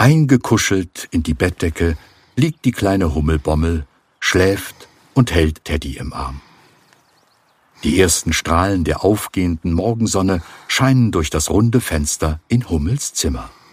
Eingekuschelt in die Bettdecke liegt die kleine Hummelbommel, schläft und hält Teddy im Arm. Die ersten Strahlen der aufgehenden Morgensonne scheinen durch das runde Fenster in Hummels Zimmer.